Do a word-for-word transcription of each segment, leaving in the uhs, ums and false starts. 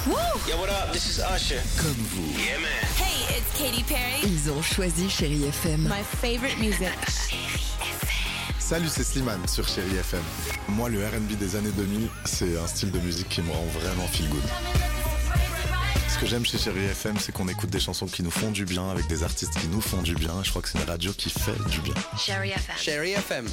Woo! Yo, what up? This is Usher. Comme vous. Yeah, man. Hey, it's Katy Perry. Ils ont choisi Chérie F M. My favorite music. Salut, c'est Slimane sur Chérie F M. Moi, le R and B des années deux mille, c'est un style de musique qui me rend vraiment feel good. Ce que j'aime chez Chérie F M, c'est qu'on écoute des chansons qui nous font du bien, avec des artistes qui nous font du bien. Je crois que c'est une radio qui fait du bien. Chérie F M. Chérie F M.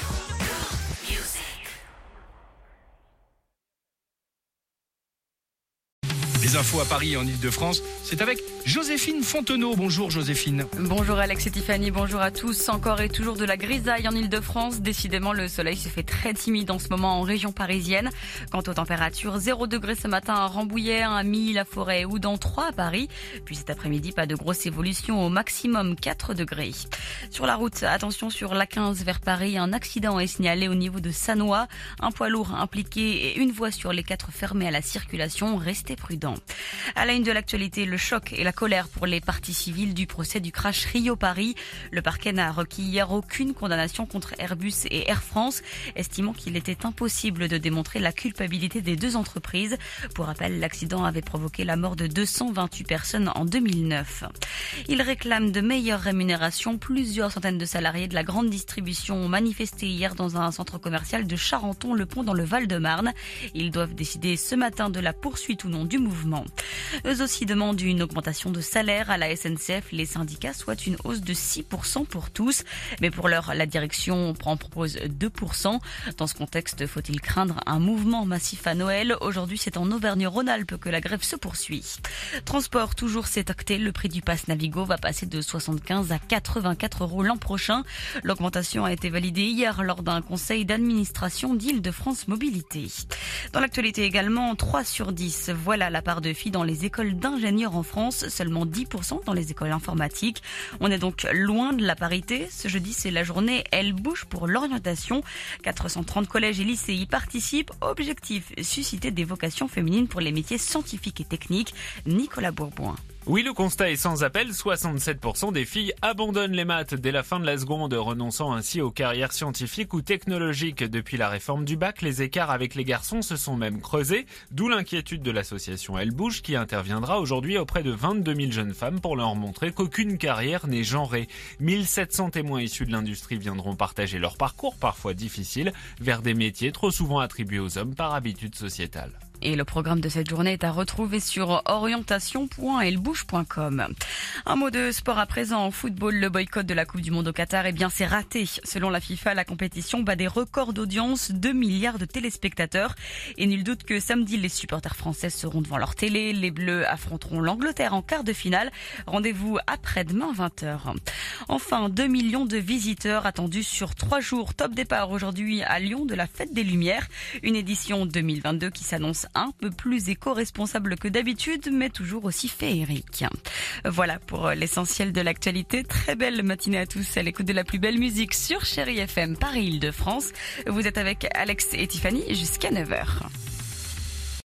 Les infos à Paris et en Ile-de-France, c'est avec Joséphine Fontenot. Bonjour Joséphine. Bonjour Alex et Tiffany, bonjour à tous. Encore et toujours de la grisaille en Ile-de-France. Décidément, le soleil se fait très timide en ce moment en région parisienne. Quant aux températures, zéro degré ce matin à Rambouillet, à Milly, la Forêt ou dans trois à Paris. Puis cet après-midi, pas de grosse évolution, au maximum quatre degrés. Sur la route, attention sur l'A quinze vers Paris, un accident est signalé au niveau de Sannois. Un poids lourd impliqué et une voie sur les quatre fermée à la circulation. Restez prudents. À la une de l'actualité, le choc et la colère pour les parties civiles du procès du crash Rio-Paris. Le parquet n'a requis hier aucune condamnation contre Airbus et Air France, estimant qu'il était impossible de démontrer la culpabilité des deux entreprises. Pour rappel, l'accident avait provoqué la mort de deux cent vingt-huit personnes en deux mille neuf. Il réclame de meilleures rémunérations. Plusieurs centaines de salariés de la grande distribution ont manifesté hier dans un centre commercial de Charenton-le-Pont dans le Val-de-Marne. Ils doivent décider ce matin de la poursuite ou non du mouvement. Eux aussi demandent une augmentation de salaire à la S N C F. Les syndicats souhaitent une hausse de six pour cent pour tous. Mais pour l'heure, la direction en propose deux pour cent. Dans ce contexte, faut-il craindre un mouvement massif à Noël? Aujourd'hui, c'est en Auvergne-Rhône-Alpes que la grève se poursuit. Transport, toujours c'est acté. Le prix du pass Navigo va passer de soixante-quinze à quatre-vingt-quatre euros l'an prochain. L'augmentation a été validée hier lors d'un conseil d'administration d'Île-de-France Mobilité. Dans l'actualité également, trois sur dix. Voilà la part de filles dans les écoles d'ingénieurs en France, seulement dix pour cent dans les écoles informatiques. On est donc loin de la parité. Ce jeudi, c'est la journée Elle bouge pour l'orientation. quatre cent trente collèges et lycées y participent. Objectif, susciter des vocations féminines pour les métiers scientifiques et techniques. Nicolas Bourboin. Oui, le constat est sans appel, soixante-sept pour cent des filles abandonnent les maths dès la fin de la seconde, renonçant ainsi aux carrières scientifiques ou technologiques. Depuis la réforme du bac, les écarts avec les garçons se sont même creusés, d'où l'inquiétude de l'association Elle bouge qui interviendra aujourd'hui auprès de vingt-deux mille jeunes femmes pour leur montrer qu'aucune carrière n'est genrée. mille sept cents témoins issus de l'industrie viendront partager leur parcours, parfois difficile, vers des métiers trop souvent attribués aux hommes par habitude sociétale. Et le programme de cette journée est à retrouver sur orientation point elle bouge point com. Un mot de sport à présent. En football, le boycott de la Coupe du Monde au Qatar, eh bien, c'est raté. Selon la FIFA, la compétition bat des records d'audience, deux milliards de téléspectateurs. Et nul doute que samedi, les supporters français seront devant leur télé. Les Bleus affronteront l'Angleterre en quart de finale. Rendez-vous après-demain, vingt heures. Enfin, deux millions de visiteurs attendus sur trois jours. Top départ aujourd'hui à Lyon de la Fête des Lumières. Une édition deux mille vingt-deux qui s'annonce un peu plus éco-responsable que d'habitude, mais toujours aussi féerique. Voilà pour l'essentiel de l'actualité. Très belle matinée à tous à l'écoute de la plus belle musique sur Chérie F M Paris Île-de-France. Vous êtes avec Alex et Tiffany jusqu'à neuf heures.